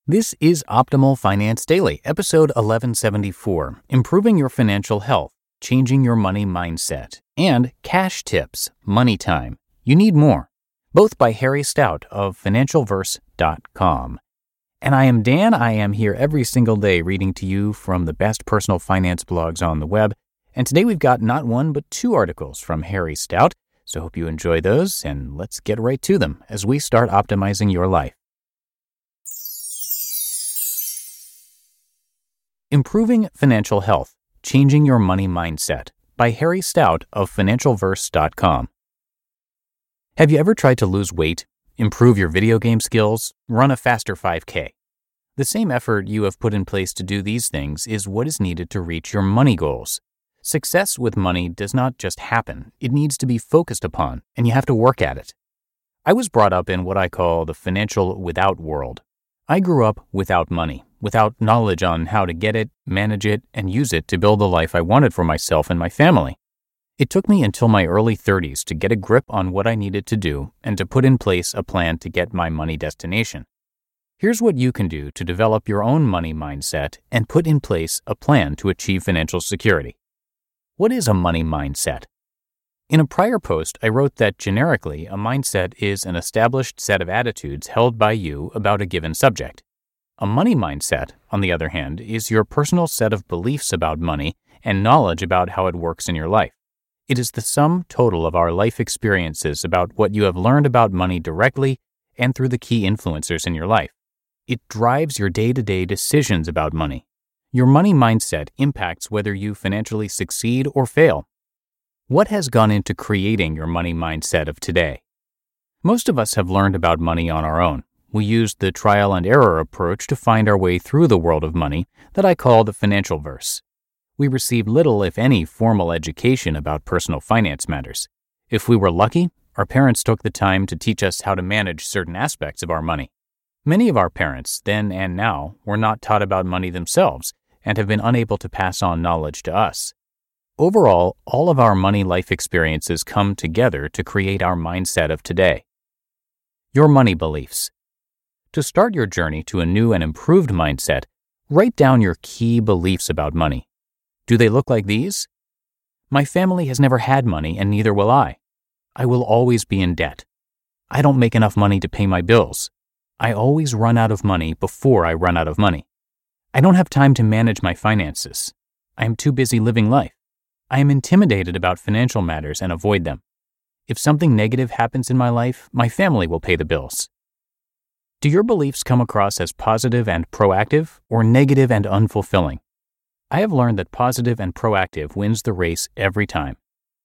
This is Optimal Finance Daily, episode 1174, Improving Your Financial Health, Changing Your Money Mindset, and Cash Tips, Money Time. You Need More, both by Harry Stout of financialverse.com. And I am Dan. I am here every single day reading to you from the best personal finance blogs on the web. And today we've got not one, but two articles from Harry Stout. So hope you enjoy those, and let's get right to them as we start optimizing your life. Improving Financial Health, Changing Your Money Mindset by Harry Stout of financialverse.com. Have you ever tried to lose weight, improve your video game skills, run a faster 5K? The same effort you have put in place to do these things is what is needed to reach your money goals. Success with money does not just happen. It needs to be focused upon, and you have to work at it. I was brought up in what I call the financial without world. I grew up without money, without knowledge on how to get it, manage it, and use it to build the life I wanted for myself and my family. It took me until my early 30s to get a grip on what I needed to do and to put in place a plan to get my money destination. Here's what you can do to develop your own money mindset and put in place a plan to achieve financial security. What is a money mindset? In a prior post, I wrote that generically, a mindset is an established set of attitudes held by you about a given subject. A money mindset, on the other hand, is your personal set of beliefs about money and knowledge about how it works in your life. It is the sum total of our life experiences about what you have learned about money directly and through the key influencers in your life. It drives your day-to-day decisions about money. Your money mindset impacts whether you financially succeed or fail. What has gone into creating your money mindset of today? Most of us have learned about money on our own. We used the trial and error approach to find our way through the world of money that I call the financial verse. We received little, if any, formal education about personal finance matters. If we were lucky, our parents took the time to teach us how to manage certain aspects of our money. Many of our parents, then and now, were not taught about money themselves and have been unable to pass on knowledge to us. Overall, all of our money life experiences come together to create our mindset of today. Your money beliefs. To start your journey to a new and improved mindset, write down your key beliefs about money. Do they look like these? My family has never had money, and neither will I. I will always be in debt. I don't make enough money to pay my bills. I always run out of money before I run out of money. I don't have time to manage my finances. I am too busy living life. I am intimidated about financial matters and avoid them. If something negative happens in my life, my family will pay the bills. Do your beliefs come across as positive and proactive or negative and unfulfilling? I have learned that positive and proactive wins the race every time.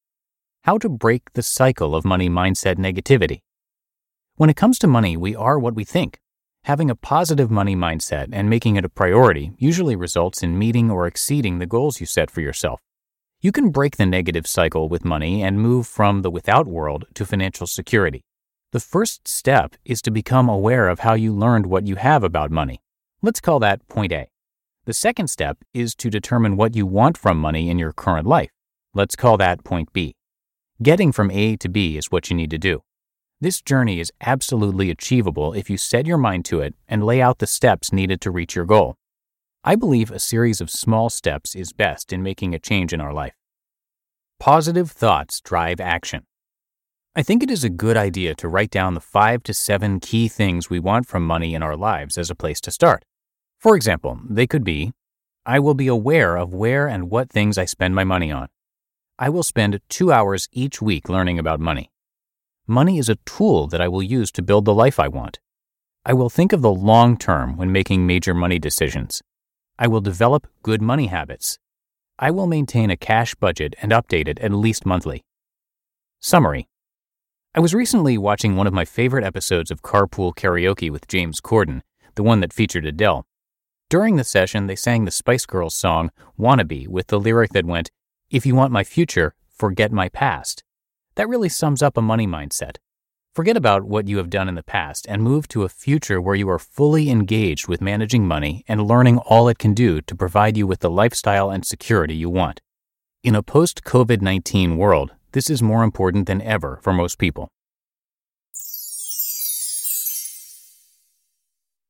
How to break the cycle of money mindset negativity. When it comes to money, we are what we think. Having a positive money mindset and making it a priority usually results in meeting or exceeding the goals you set for yourself. You can break the negative cycle with money and move from the without world to financial security. The first step is to become aware of how you learned what you have about money. Let's call that point A. The second step is to determine what you want from money in your current life. Let's call that point B. Getting from A to B is what you need to do. This journey is absolutely achievable if you set your mind to it and lay out the steps needed to reach your goal. I believe a series of small steps is best in making a change in our life. Positive thoughts drive action. I think it is a good idea to write down the 5 to 7 key things we want from money in our lives as a place to start. For example, they could be, I will be aware of where and what things I spend my money on. I will spend 2 hours each week learning about money. Money is a tool that I will use to build the life I want. I will think of the long term when making major money decisions. I will develop good money habits. I will maintain a cash budget and update it at least monthly. Summary. I was recently watching one of my favorite episodes of Carpool Karaoke with James Corden, the one that featured Adele. During the session, they sang the Spice Girls song, Wannabe, with the lyric that went, "If you want my future, forget my past." That really sums up a money mindset. Forget about what you have done in the past and move to a future where you are fully engaged with managing money and learning all it can do to provide you with the lifestyle and security you want. In a post-COVID-19 world, this is more important than ever for most people.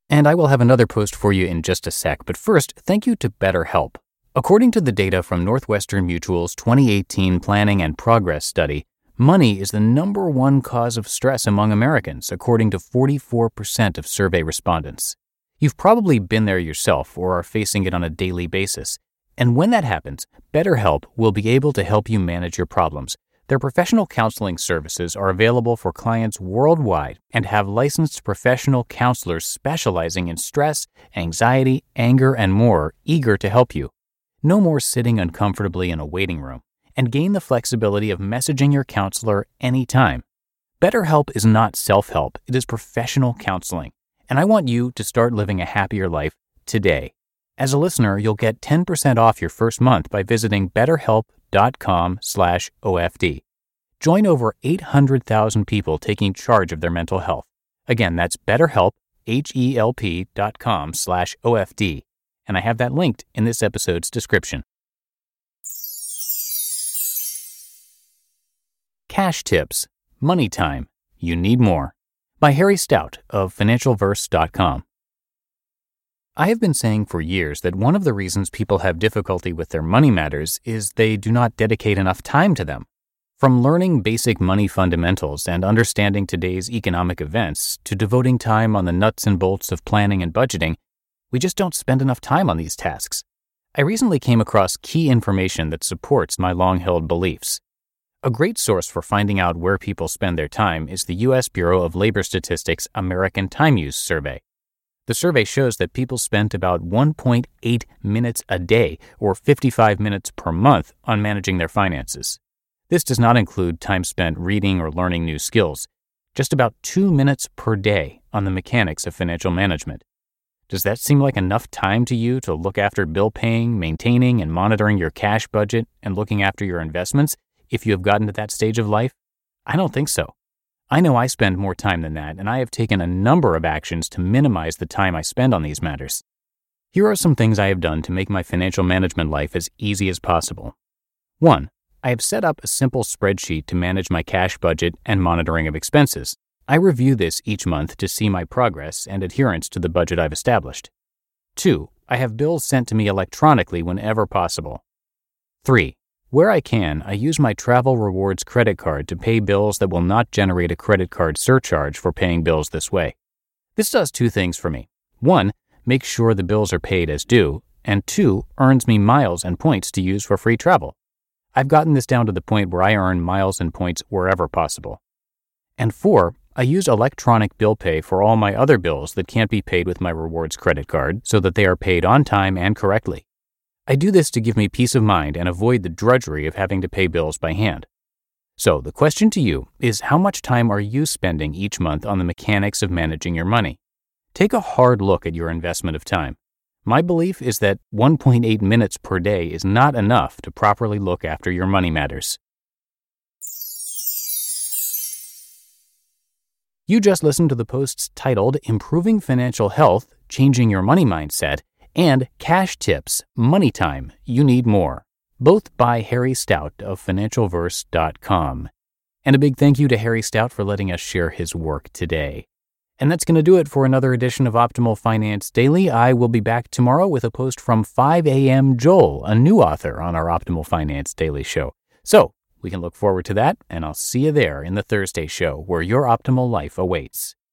And I will have another post for you in just a sec, but first, thank you to BetterHelp. According to the data from Northwestern Mutual's 2018 Planning and Progress Study, money is the number one cause of stress among Americans, according to 44% of survey respondents. You've probably been there yourself or are facing it on a daily basis. And when that happens, BetterHelp will be able to help you manage your problems. Their professional counseling services are available for clients worldwide and have licensed professional counselors specializing in stress, anxiety, anger, and more, eager to help you. No more sitting uncomfortably in a waiting room, and gain the flexibility of messaging your counselor anytime. BetterHelp is not self-help, it is professional counseling, and I want you to start living a happier life today. As a listener, you'll get 10% off your first month by visiting betterhelp.com/OFD. Join over 800,000 people taking charge of their mental health. Again, that's BetterHelp, HELP.com/OFD. And I have that linked in this episode's description. Cash Tips, Money Time, You Need More, by Harry Stout of FinancialVerse.com. I have been saying for years that one of the reasons people have difficulty with their money matters is they do not dedicate enough time to them. From learning basic money fundamentals and understanding today's economic events to devoting time on the nuts and bolts of planning and budgeting, we just don't spend enough time on these tasks. I recently came across key information that supports my long-held beliefs. A great source for finding out where people spend their time is the U.S. Bureau of Labor Statistics American Time Use Survey. The survey shows that people spent about 1.8 minutes a day, or 55 minutes per month, on managing their finances. This does not include time spent reading or learning new skills, just about 2 minutes per day on the mechanics of financial management. Does that seem like enough time to you to look after bill paying, maintaining, and monitoring your cash budget and looking after your investments if you have gotten to that stage of life? I don't think so. I know I spend more time than that, and I have taken a number of actions to minimize the time I spend on these matters. Here are some things I have done to make my financial management life as easy as possible. 1. I have set up a simple spreadsheet to manage my cash budget and monitoring of expenses. I review this each month to see my progress and adherence to the budget I've established. 2. I have bills sent to me electronically whenever possible. 3. Where I can, I use my Travel Rewards credit card to pay bills that will not generate a credit card surcharge for paying bills this way. This does 2 things for me. 1, makes sure the bills are paid as due, and 2, earns me miles and points to use for free travel. I've gotten this down to the point where I earn miles and points wherever possible. And 4, I use electronic bill pay for all my other bills that can't be paid with my rewards credit card so that they are paid on time and correctly. I do this to give me peace of mind and avoid the drudgery of having to pay bills by hand. So the question to you is, how much time are you spending each month on the mechanics of managing your money? Take a hard look at your investment of time. My belief is that 1.8 minutes per day is not enough to properly look after your money matters. You just listened to the posts titled Improving Financial Health, Changing Your Money Mindset, and Cash Tips, Money Time, You Need More, both by Harry Stout of FinancialVerse.com. And a big thank you to Harry Stout for letting us share his work today. And that's going to do it for another edition of Optimal Finance Daily. I will be back tomorrow with a post from 5 a.m. Joel, a new author on our Optimal Finance Daily show. So, we can look forward to that, and I'll see you there in the Thursday show where your optimal life awaits.